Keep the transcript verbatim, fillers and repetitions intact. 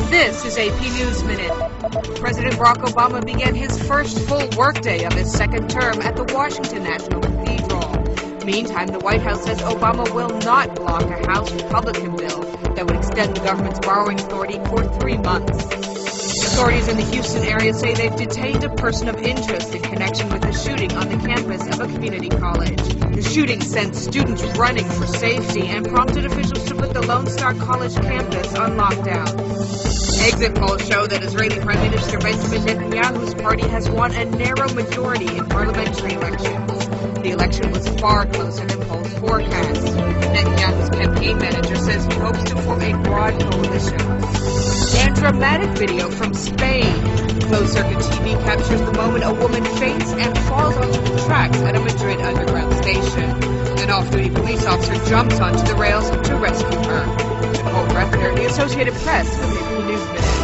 This is A P News Minute. President Barack Obama began his first full workday of his second term at the Washington National Cathedral. Meantime, the White House says Obama will not block a House Republican bill that would extend the government's borrowing authority for three months. Authorities in the Houston area say they've detained a person of interest in connection with the shooting on the campus of a community college. The shooting sent students running for safety and prompted officials to put the Lone Star College campus on lockdown. Exit polls show that Israeli Prime Minister Benjamin Netanyahu's party has won a narrow majority in parliamentary elections. The election was far closer than polls forecast. Netanyahu's campaign manager says he hopes to form a broad coalition. And dramatic video from Spain. Closed-circuit T V captures the moment a woman faints and falls onto the tracks at a Madrid underground station. An off-duty police officer jumps onto the rails to rescue her. Nicole Breffner, The Associated Press, with A P News Minute.